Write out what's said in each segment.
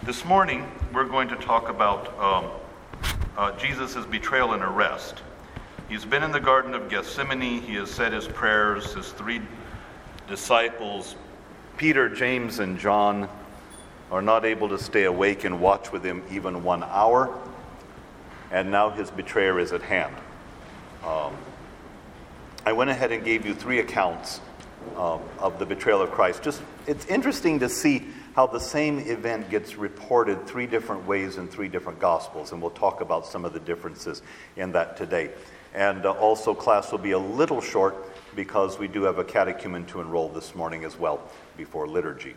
This morning, we're going to talk about Jesus' betrayal and arrest. He's been in the Garden of Gethsemane. He has said his prayers. His three disciples, Peter, James, and John, are not able to stay awake and watch with him even 1 hour. And now his betrayer is at hand. I went ahead and gave you 3 accounts of the betrayal of Christ. It's interesting to see how the same event gets reported 3 different ways in 3 different Gospels, and we'll talk about some of the differences in that today. And also, class will be a little short because we do have a catechumen to enroll this morning as well before liturgy.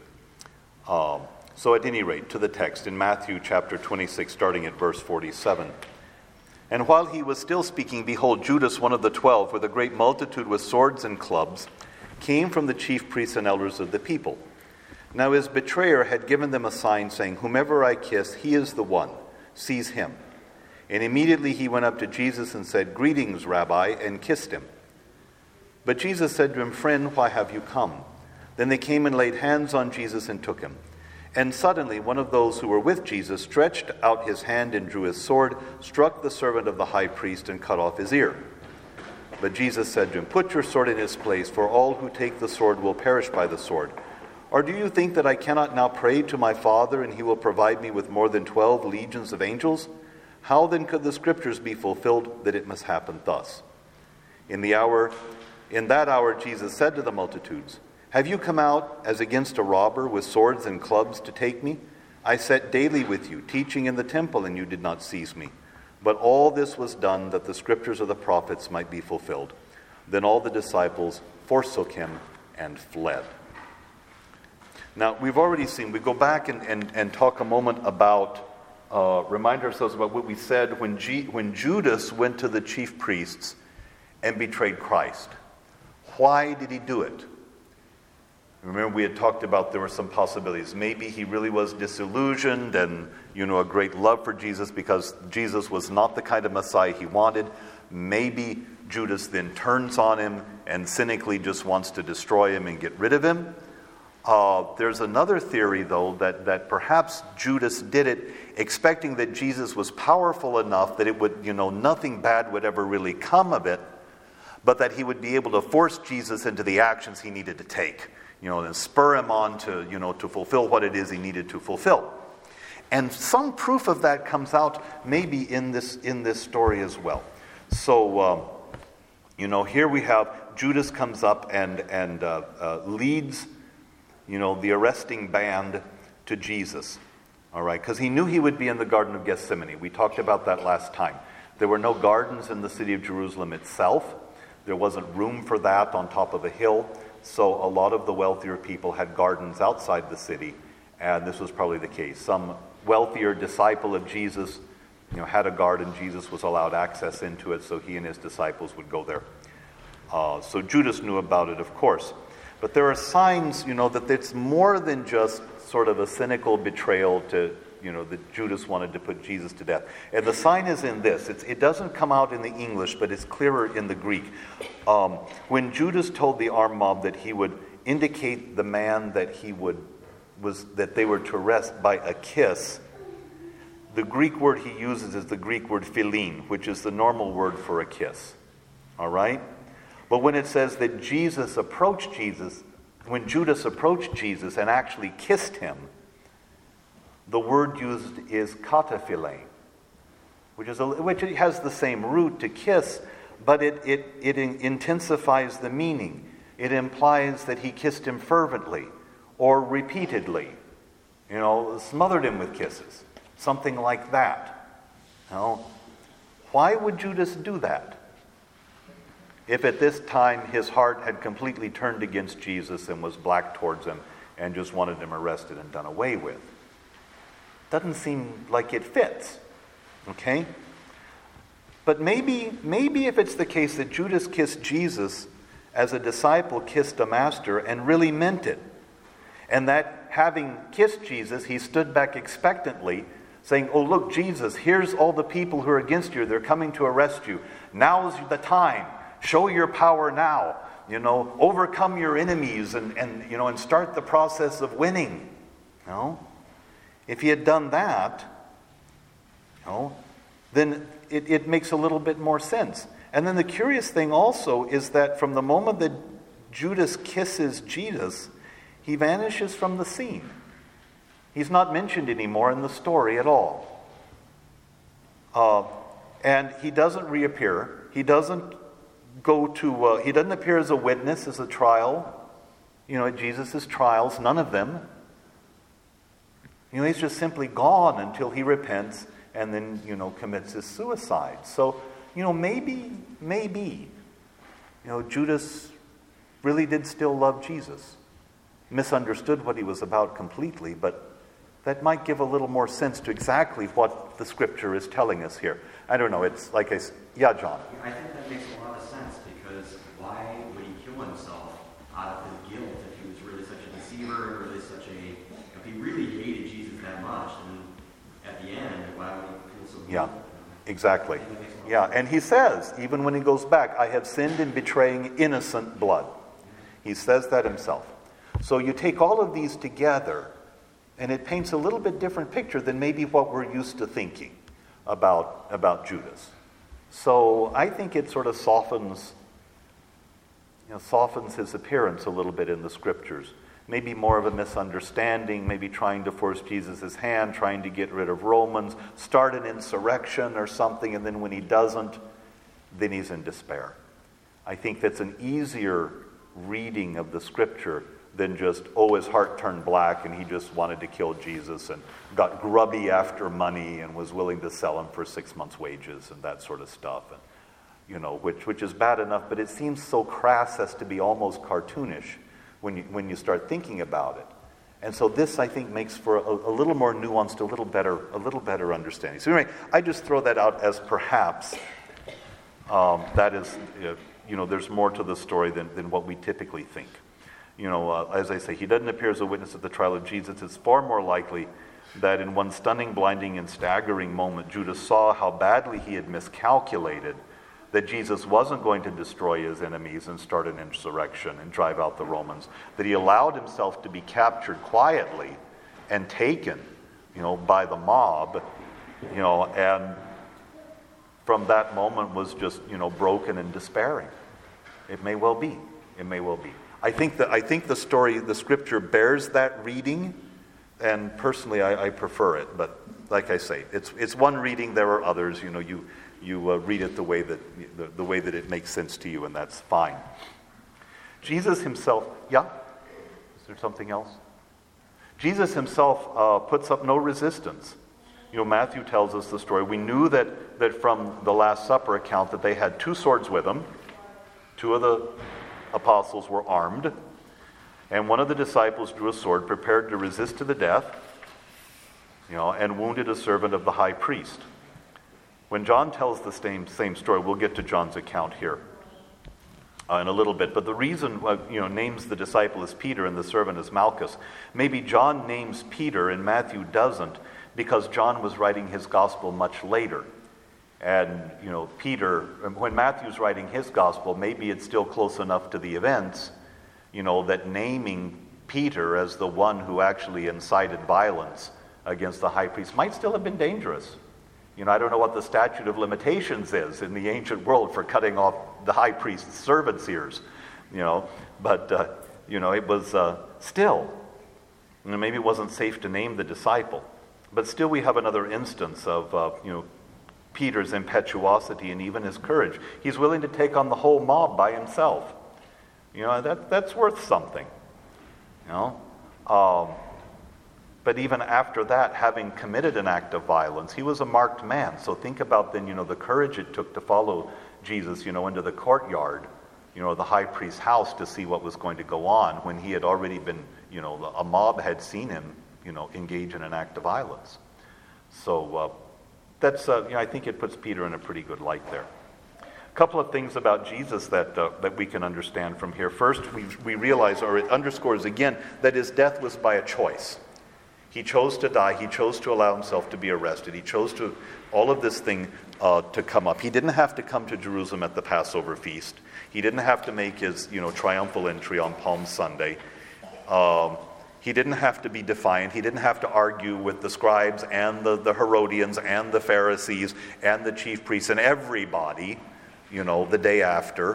So at any rate, to the text in Matthew chapter 26, starting at verse 47. And while he was still speaking, behold, Judas, one of the 12, with a great multitude with swords and clubs, came from the chief priests and elders of the people. Now his betrayer had given them a sign, saying, "Whomever I kiss, he is the one. Seize him." And immediately he went up to Jesus and said, "Greetings, Rabbi," and kissed him. But Jesus said to him, "Friend, why have you come?" Then they came and laid hands on Jesus and took him. And suddenly one of those who were with Jesus stretched out his hand and drew his sword, struck the servant of the high priest, and cut off his ear. But Jesus said to him, "Put your sword in its place, for all who take the sword will perish by the sword. Or do you think that I cannot now pray to my Father, and he will provide me with more than 12 legions of angels? How then could the scriptures be fulfilled that it must happen thus?" In that hour Jesus said to the multitudes, "Have you come out as against a robber with swords and clubs to take me? I sat daily with you, teaching in the temple, and you did not seize me. But all this was done that the scriptures of the prophets might be fulfilled." Then all the disciples forsook him and fled. Now, we've already seen, we go back and talk a moment about, remind ourselves about what we said when Judas went to the chief priests and betrayed Christ. Why did he do it? Remember, we had talked about there were some possibilities. Maybe he really was disillusioned and, a great love for Jesus because Jesus was not the kind of Messiah he wanted. Maybe Judas then turns on him and cynically just wants to destroy him and get rid of him. There's another theory, though, that perhaps Judas did it expecting that Jesus was powerful enough that it would, nothing bad would ever really come of it, but that he would be able to force Jesus into the actions he needed to take, and spur him on to, to fulfill what it is he needed to fulfill. And some proof of that comes out maybe in this story as well. So, here we have Judas comes up and leads the arresting band to Jesus, all right, because he knew he would be in the Garden of Gethsemane. We talked about that last time. There were no gardens in the city of Jerusalem itself. There wasn't room for that on top of a hill, so a lot of the wealthier people had gardens outside the city, and this was probably the case. Some wealthier disciple of Jesus, had a garden. Jesus was allowed access into it, so he and his disciples would go there. So Judas knew about it, of course. But there are signs, that it's more than just sort of a cynical betrayal to, that Judas wanted to put Jesus to death. And the sign is in this. It doesn't come out in the English, but it's clearer in the Greek. When Judas told the armed mob that he would indicate the man that that they were to arrest by a kiss, the Greek word he uses is the Greek word philin, which is the normal word for a kiss. All right? But when it says that when Judas approached Jesus and actually kissed him, the word used is kataphile, which has the same root to kiss, but it intensifies the meaning. It implies that he kissed him fervently or repeatedly, smothered him with kisses, something like that. Why would Judas do that? If at this time his heart had completely turned against Jesus and was black towards him and just wanted him arrested and done away with. Doesn't seem like it fits, okay? But maybe if it's the case that Judas kissed Jesus as a disciple kissed a master and really meant it, and that having kissed Jesus, he stood back expectantly, saying, "Oh, look, Jesus, here's all the people who are against you. They're coming to arrest you. Now's the time. Show your power now. Overcome your enemies and start the process of winning." If he had done that, then it makes a little bit more sense. And then the curious thing also is that from the moment that Judas kisses Jesus, he vanishes from the scene. He's not mentioned anymore in the story at all. And he doesn't reappear. He doesn't he doesn't appear as a witness, as a trial, at Jesus' trials, none of them. He's just simply gone until he repents and then, commits his suicide. So, maybe, Judas really did still love Jesus. Misunderstood what he was about completely, but that might give a little more sense to exactly what the Scripture is telling us here. I don't know, it's like yeah, John. I think that makes a lot of sense, because why would he kill himself out of his guilt if he was really such a deceiver, if he really hated Jesus that much, then at the end, why would he feel so guilty? Yeah, exactly. Yeah, and he says, even when he goes back, I have sinned in betraying innocent blood. He says that himself. So you take all of these together, and it paints a little bit different picture than maybe what we're used to thinking about Judas. So I think it sort of softens his appearance a little bit in the Scriptures. Maybe more of a misunderstanding, maybe trying to force Jesus' hand, trying to get rid of Romans, start an insurrection or something, and then when he doesn't, then he's in despair. I think that's an easier reading of the Scripture than just, his heart turned black and he just wanted to kill Jesus and got grubby after money and was willing to sell him for 6 months' wages and that sort of stuff. And, which is bad enough, but it seems so crass as to be almost cartoonish when you start thinking about it. And so this, I think, makes for a little more nuanced, a little better understanding. So anyway, I just throw that out as perhaps that is, there's more to the story than what we typically think. As I say, he doesn't appear as a witness at the trial of Jesus. It's far more likely that in one stunning, blinding, and staggering moment, Judas saw how badly he had miscalculated, that Jesus wasn't going to destroy his enemies and start an insurrection and drive out the Romans, that he allowed himself to be captured quietly and taken, by the mob, and from that moment was just, broken and despairing. It may well be. I think the story, the Scripture bears that reading, and personally I prefer it. But like I say, it's one reading. There are others. You read it the way that it makes sense to you, and that's fine. Jesus himself, yeah? Is there something else? Jesus himself puts up no resistance. Matthew tells us the story. We knew that from the Last Supper account that they had 2 swords with them. 2 of the apostles were armed, and one of the disciples drew a sword, prepared to resist to the death, and wounded a servant of the high priest. When John tells the same story, we'll get to John's account here in a little bit, but the reason names the disciple as Peter and the servant as Malchus. Maybe John names Peter and Matthew doesn't, because John was writing his gospel much later. And, Peter, when Matthew's writing his gospel, maybe it's still close enough to the events, that naming Peter as the one who actually incited violence against the high priest might still have been dangerous. I don't know what the statute of limitations is in the ancient world for cutting off the high priest's servant's ears, but, it was still, maybe it wasn't safe to name the disciple. But still we have another instance of, Peter's impetuosity and even his courage. He's willing to take on the whole mob by himself. That's worth something. But even after that, having committed an act of violence, he was a marked man. So think about then, the courage it took to follow Jesus, into the courtyard, the high priest's house to see what was going to go on when he had already been, a mob had seen him, engage in an act of violence. So that's, I think it puts Peter in a pretty good light there. A couple of things about Jesus that we can understand from here. First, we realize, or it underscores again, that his death was by a choice. He chose to die. He chose to allow himself to be arrested. He chose to all of this thing to come up. He didn't have to come to Jerusalem at the Passover feast. He didn't have to make his triumphal entry on Palm Sunday. He didn't have to be defiant. He didn't have to argue with the scribes and the Herodians and the Pharisees and the chief priests and everybody, the day after.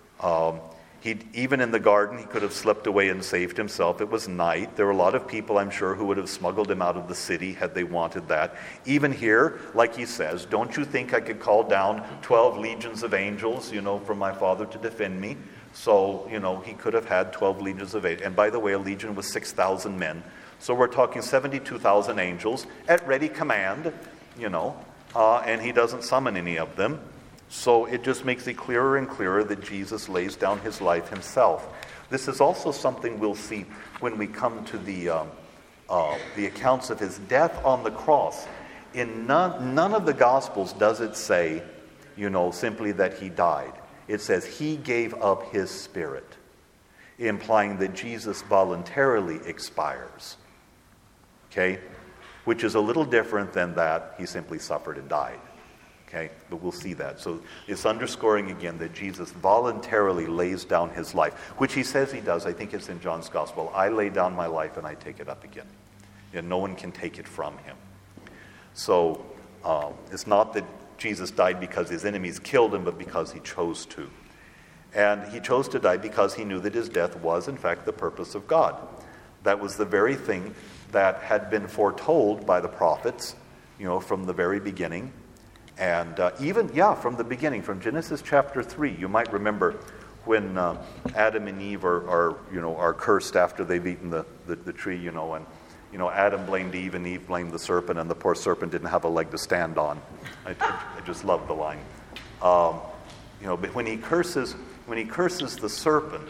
Even in the garden, he could have slipped away and saved himself. It was night. There were a lot of people, I'm sure, who would have smuggled him out of the city had they wanted that. Even here, like he says, don't you think I could call down 12 legions of angels, from my Father to defend me? So, he could have had 12 legions of angels. And by the way, a legion was 6,000 men. So we're talking 72,000 angels at ready command, and he doesn't summon any of them. So it just makes it clearer and clearer that Jesus lays down his life himself. This is also something we'll see when we come to the accounts of his death on the cross. In none of the Gospels does it say, simply that he died. It says he gave up his spirit, implying that Jesus voluntarily expires. Okay? Which is a little different than that he simply suffered and died. Okay, but we'll see that. So it's underscoring again that Jesus voluntarily lays down his life, which he says he does. I think it's in John's Gospel. I lay down my life and I take it up again. And no one can take it from him. So it's not that Jesus died because his enemies killed him, but because he chose to. And he chose to die because he knew that his death was, in fact, the purpose of God. That was the very thing that had been foretold by the prophets, from the very beginning. And from the beginning, from Genesis chapter 3, you might remember when Adam and Eve are cursed after they've eaten the tree, and Adam blamed Eve and Eve blamed the serpent, and the poor serpent didn't have a leg to stand on. I just love the line. But when he curses the serpent,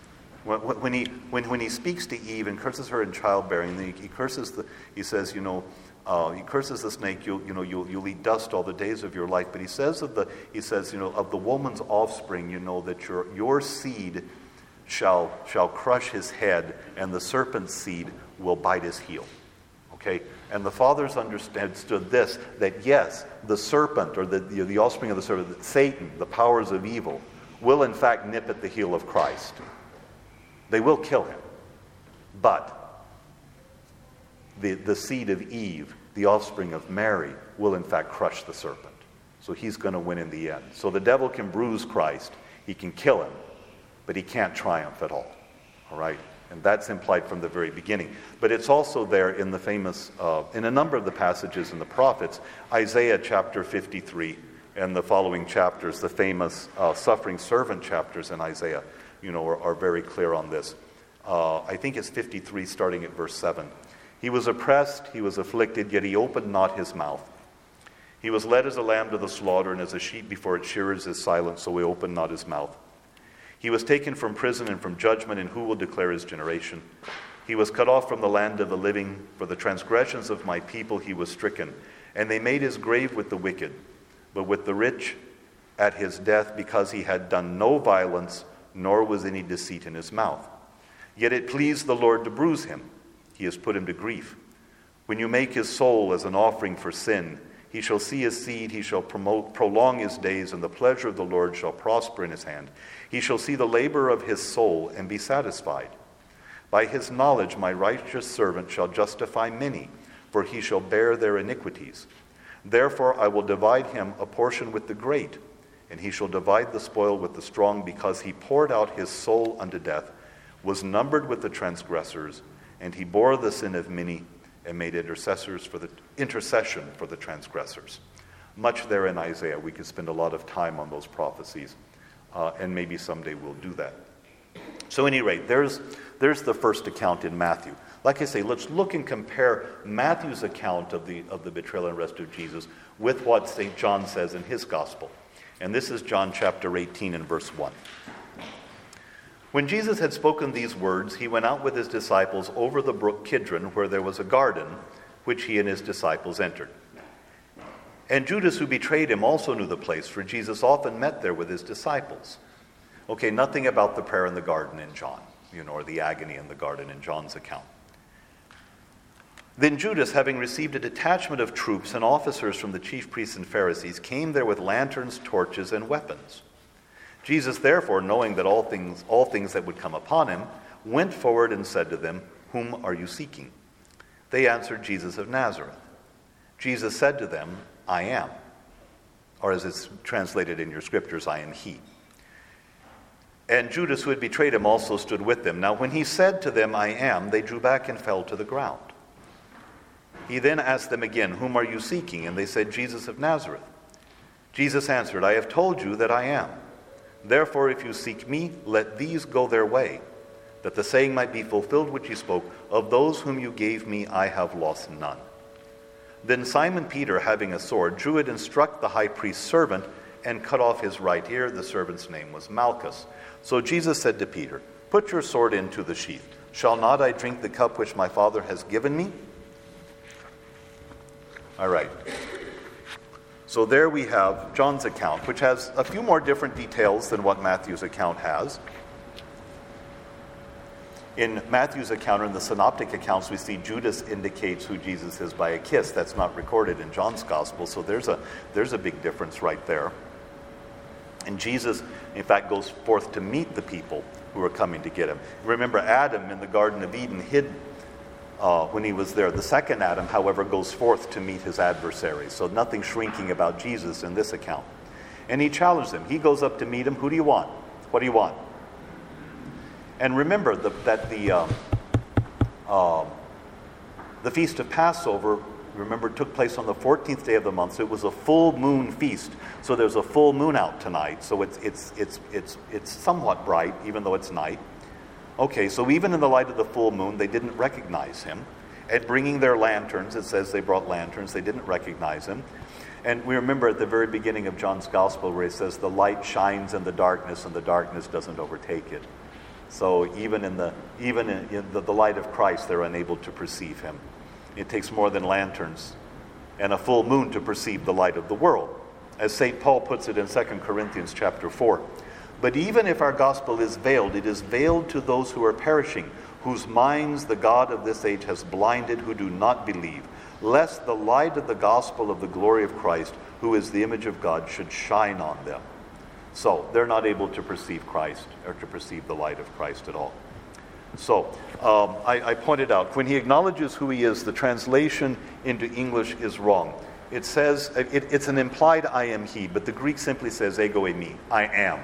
when he speaks to Eve and curses her in childbearing, he says, he curses the snake. You'll eat dust all the days of your life. But he says of the woman's offspring, that your seed shall crush his head, and the serpent's seed will bite his heel. Okay, and the fathers understood this, that yes, the serpent or the offspring of the serpent, Satan, the powers of evil, will in fact nip at the heel of Christ. They will kill him, but the seed of Eve, the offspring of Mary, will in fact crush the serpent. So he's going to win in the end. So the devil can bruise Christ, he can kill him, but he can't triumph at all. All right? And that's implied from the very beginning. But it's also there in the famous, in a number of the passages in the prophets, Isaiah chapter 53 and the following chapters, the famous suffering servant chapters in Isaiah, are very clear on this. I think it's 53 starting at verse 7. He was oppressed, he was afflicted, yet he opened not his mouth. He was led as a lamb to the slaughter, and as a sheep before its shearers is silent, so he opened not his mouth. He was taken from prison and from judgment, and who will declare his generation? He was cut off from the land of the living. For the transgressions of my people he was stricken, and they made his grave with the wicked, but with the rich at his death, because he had done no violence, nor was any deceit in his mouth. Yet it pleased the Lord to bruise him. He has put him to grief. When you make his soul as an offering for sin, he shall see his seed, he shall prolong his days, and the pleasure of the Lord shall prosper in his hand. He shall see the labor of his soul and be satisfied. By his knowledge my righteous servant shall justify many, for he shall bear their iniquities. Therefore I will divide him a portion with the great, and he shall divide the spoil with the strong, because he poured out his soul unto death, was numbered with the transgressors, and he bore the sin of many, and made intercession for the transgressors. Much there in Isaiah. We could spend a lot of time on those prophecies, and maybe someday we'll do that. So at any rate, there's the first account in Matthew. Like I say, let's look and compare Matthew's account of the betrayal and arrest of Jesus with what St. John says in his gospel. And this is John chapter 18 and verse 1. When Jesus had spoken these words, he went out with his disciples over the brook Kidron, where there was a garden, which he and his disciples entered. And Judas, who betrayed him, also knew the place, for Jesus often met there with his disciples. Okay, nothing about the prayer in the garden in John, or the agony in the garden in John's account. Then Judas, having received a detachment of troops and officers from the chief priests and Pharisees, came there with lanterns, torches, and weapons. Jesus, therefore, knowing that all things that would come upon him, went forward and said to them, Whom are you seeking?" They answered, "Jesus of Nazareth." Jesus said to them, "I am." Or as it's translated in your scriptures, "I am he." And Judas, who had betrayed him, also stood with them. Now when he said to them, "I am," they drew back and fell to the ground. He then asked them again, "Whom are you seeking?" And they said, "Jesus of Nazareth." Jesus answered, "I have told you that I am. Therefore, if you seek me, let these go their way, that the saying might be fulfilled which he spoke, 'Of those whom you gave me, I have lost none.'" Then Simon Peter, having a sword, drew it and struck the high priest's servant and cut off his right ear. The servant's name was Malchus. So Jesus said to Peter, "Put your sword into the sheath. Shall not I drink the cup which my Father has given me?" All right. So there we have John's account, which has a few more different details than what Matthew's account has. In Matthew's account or in the synoptic accounts, we see Judas indicates who Jesus is by a kiss. That's not recorded in John's gospel, so there's a big difference right there. And Jesus, in fact, goes forth to meet the people who are coming to get him. Remember, Adam in the Garden of Eden hid when he was there. The second Adam, however, goes forth to meet his adversary. So nothing shrinking about Jesus in this account. And he challenged him. He goes up to meet him. "Who do you want? What do you want?" And remember that the Feast of Passover, remember, took place on the 14th day of the month. So it was a full moon feast. So there's a full moon out tonight. So it's somewhat bright, even though it's night. Okay, so even in the light of the full moon, they didn't recognize him. And bringing their lanterns, it says they brought lanterns, they didn't recognize him. And we remember at the very beginning of John's Gospel where it says the light shines in the darkness and the darkness doesn't overtake it. So even in the light of Christ, they're unable to perceive him. It takes more than lanterns and a full moon to perceive the light of the world. As St. Paul puts it in 2 Corinthians chapter 4. "But even if our gospel is veiled, it is veiled to those who are perishing, whose minds the God of this age has blinded, who do not believe, lest the light of the gospel of the glory of Christ, who is the image of God, should shine on them." So they're not able to perceive Christ or to perceive the light of Christ at all. So I pointed out, when he acknowledges who he is, the translation into English is wrong. It says, it's an implied "I am he," but the Greek simply says ego eimi, "I am."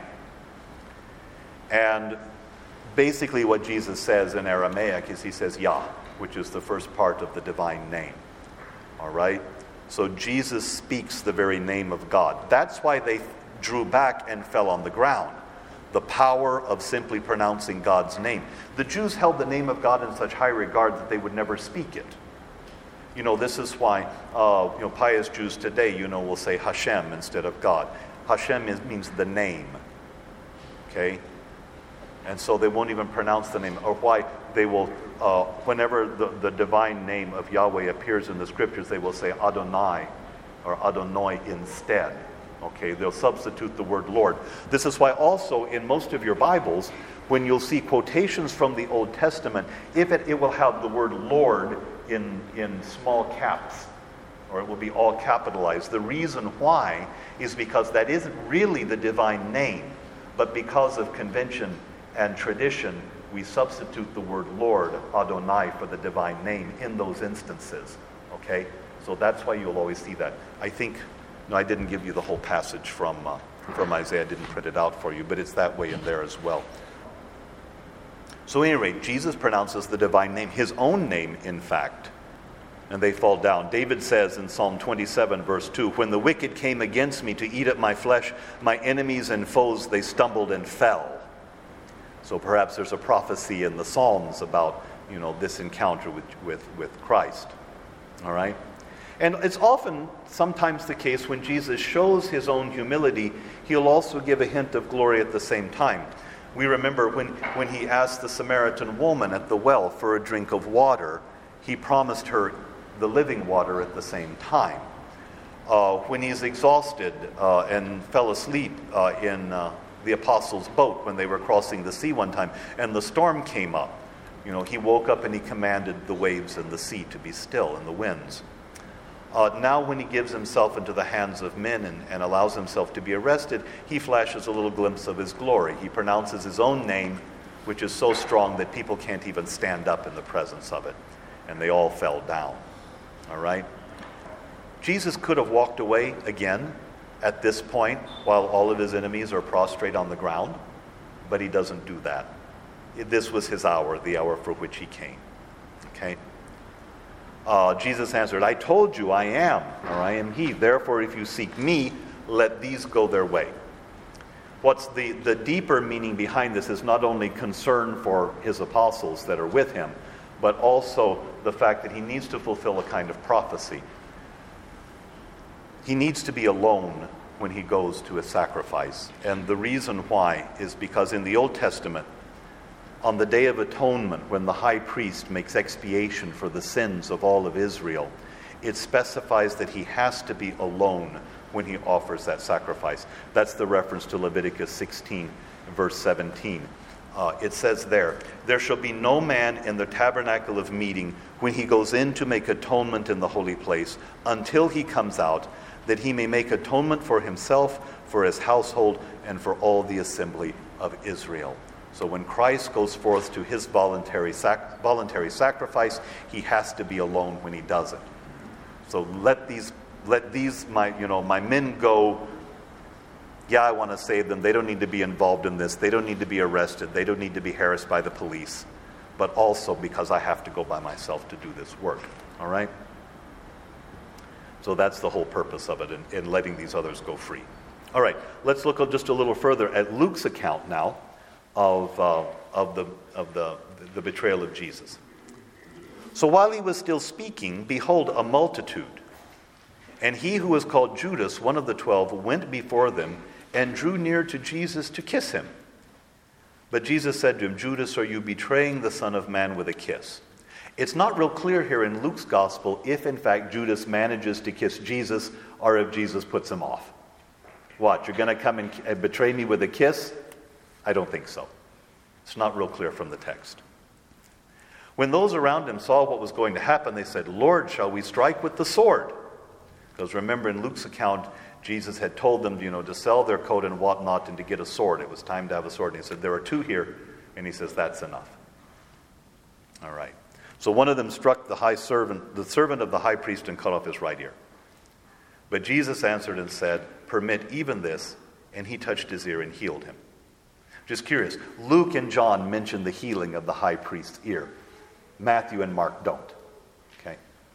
And basically what Jesus says in Aramaic is he says Yah, which is the first part of the divine name. All right? So Jesus speaks the very name of God. That's why they drew back and fell on the ground. The power of simply pronouncing God's name. The Jews held the name of God in such high regard that they would never speak it. You know, this is why pious Jews today, will say Hashem instead of God. Hashem means the name. Okay? And so they won't even pronounce the name. Or why they will, whenever the divine name of Yahweh appears in the scriptures, they will say Adonai or Adonai instead. Okay, they'll substitute the word Lord. This is why also in most of your Bibles, when you'll see quotations from the Old Testament, it will have the word Lord in small caps, or it will be all capitalized. The reason why is because that isn't really the divine name, but because of convention and tradition, we substitute the word Lord, Adonai, for the divine name in those instances. Okay, so that's why you'll always see that. I didn't give you the whole passage from Isaiah. I didn't print it out for you, but it's that way in there as well. So at any rate, Jesus pronounces the divine name, his own name, in fact, and they fall down. David says in Psalm 27, verse 2, "When the wicked came against me to eat up my flesh, my enemies and foes, they stumbled and fell." So perhaps there's a prophecy in the Psalms about, this encounter with Christ. All right? And it's sometimes the case when Jesus shows his own humility, he'll also give a hint of glory at the same time. We remember when he asked the Samaritan woman at the well for a drink of water, he promised her the living water at the same time. When he's exhausted and fell asleep in the apostles' boat when they were crossing the sea one time, and the storm came up, he woke up and he commanded the waves and the sea to be still and the winds. Now when he gives himself into the hands of men and allows himself to be arrested, he flashes a little glimpse of his glory. He pronounces his own name which is so strong that people can't even stand up in the presence of it. And they all fell down. All right? Jesus could have walked away again at this point while all of his enemies are prostrate on the ground, but he doesn't do that. This was his hour, the hour for which he came. Okay? Jesus answered, I told you I am, or I am he. Therefore, if you seek me, let these go their way. What's the deeper meaning behind this is not only concern for his apostles that are with him, but also the fact that he needs to fulfill a kind of prophecy. He needs to be alone when he goes to a sacrifice. And the reason why is because in the Old Testament, on the Day of Atonement, when the high priest makes expiation for the sins of all of Israel, it specifies that he has to be alone when he offers that sacrifice. That's the reference to Leviticus 16, verse 17. It says there shall be no man in the tabernacle of meeting when he goes in to make atonement in the holy place until he comes out, that he may make atonement for himself, for his household, and for all the assembly of Israel. So when Christ goes forth to his voluntary sacrifice, he has to be alone when he does it. So let these my men go. Yeah, I want to save them. They don't need to be involved in this. They don't need to be arrested. They don't need to be harassed by the police. But also because I have to go by myself to do this work. All right? So that's the whole purpose of it in letting these others go free. All right, let's look just a little further at Luke's account now of the betrayal of Jesus. So while he was still speaking, behold, a multitude. And he who was called Judas, one of the 12, went before them and drew near to Jesus to kiss him. But Jesus said to him, Judas, are you betraying the Son of Man with a kiss? It's not real clear here in Luke's gospel if in fact Judas manages to kiss Jesus or if Jesus puts him off. What, you're going to come and betray me with a kiss? I don't think so. It's not real clear from the text. When those around him saw what was going to happen, they said, Lord, shall we strike with the sword? Because remember in Luke's account, Jesus had told them, to sell their coat and whatnot and to get a sword. It was time to have a sword. And he said, there are 2 here. And he says, that's enough. All right. So one of them struck the servant of the high priest, and cut off his right ear. But Jesus answered and said, permit even this. And he touched his ear and healed him. Just curious, Luke and John mention the healing of the high priest's ear. Matthew and Mark don't. Okay.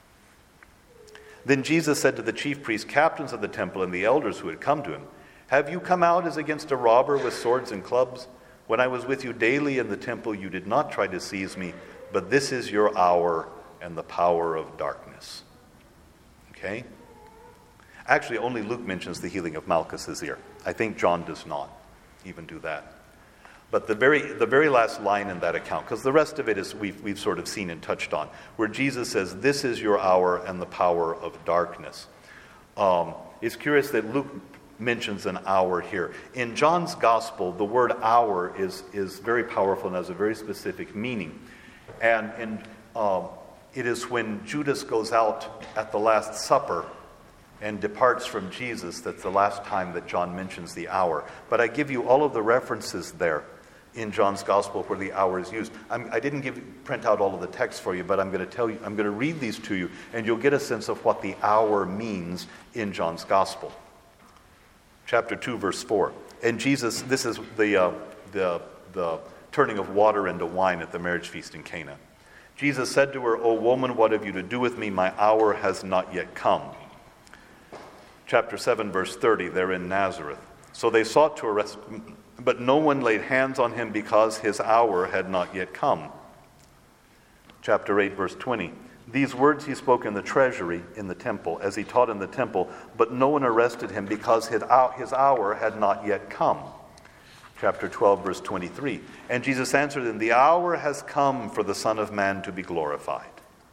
Then Jesus said to the chief priests, captains of the temple, and the elders who had come to him, have you come out as against a robber with swords and clubs? When I was with you daily in the temple, you did not try to seize me, but this is your hour and the power of darkness. Okay? Actually, only Luke mentions the healing of Malchus's ear. I think John does not even do that. But the very last line in that account, because the rest of it is we've sort of seen and touched on, where Jesus says, this is your hour and the power of darkness. It's curious that Luke mentions an hour here. In John's gospel, the word hour is very powerful and has a very specific meaning. And it is when Judas goes out at the Last Supper and departs from Jesus that's the last time that John mentions the hour. But I give you all of the references there in John's gospel where the hour is used. I didn't print out all of the text for you, but I'm going to read these to you, and you'll get a sense of what the hour means in John's gospel. Chapter 2, verse 4. And Jesus, this is the turning of water into wine at the marriage feast in Cana. Jesus said to her, O woman, what have you to do with me? My hour has not yet come. Chapter 7, verse 30, they're in Nazareth. So they sought to arrest him, but no one laid hands on him because his hour had not yet come. Chapter 8, verse 20. These words he spoke in the treasury in the temple, as he taught in the temple, but no one arrested him because his hour had not yet come. Chapter 12, verse 23. And Jesus answered them, the hour has come for the Son of Man to be glorified.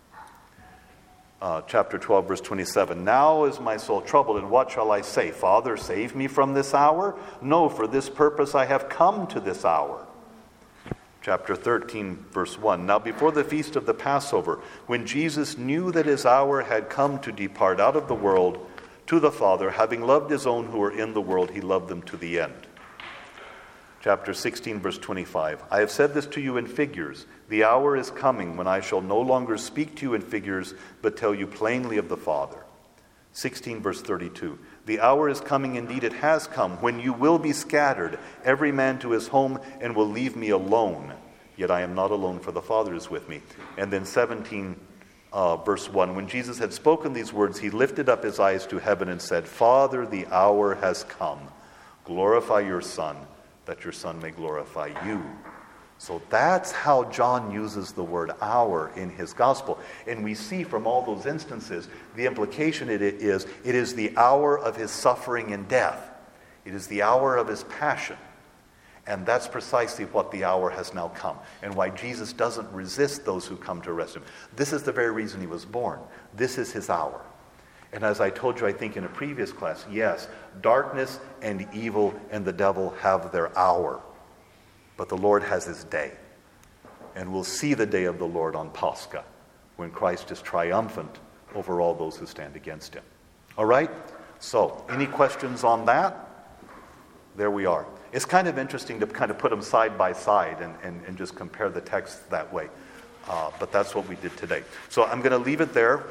Chapter 12, verse 27. Now is my soul troubled, and what shall I say? Father, save me from this hour? No, for this purpose I have come to this hour. Chapter 13, verse 1. Now before the feast of the Passover, when Jesus knew that his hour had come to depart out of the world to the Father, having loved his own who were in the world, he loved them to the end. chapter 16, verse 25. I have said this to you in figures. The hour is coming when I shall no longer speak to you in figures, but tell you plainly of the Father. 16, verse 32. The hour is coming, indeed it has come, when you will be scattered, every man to his home, and will leave me alone. Yet I am not alone, for the Father is with me. And then 17, verse 1. When Jesus had spoken these words, he lifted up his eyes to heaven and said, Father, the hour has come. Glorify your Son, that your Son may glorify you. So that's how John uses the word hour in his gospel. And we see from all those instances, the implication it is the hour of his suffering and death. It is the hour of his passion. And that's precisely what the hour has now come, and why Jesus doesn't resist those who come to arrest him. This is the very reason he was born. This is his hour. And as I told you, I think in a previous class, yes, darkness and evil and the devil have their hour. But the Lord has his day. And we'll see the day of the Lord on Pascha, when Christ is triumphant over all those who stand against him. All right? So, any questions on that? There we are. It's kind of interesting to kind of put them side by side and just compare the texts that way. But that's what we did today. So I'm going to leave it there.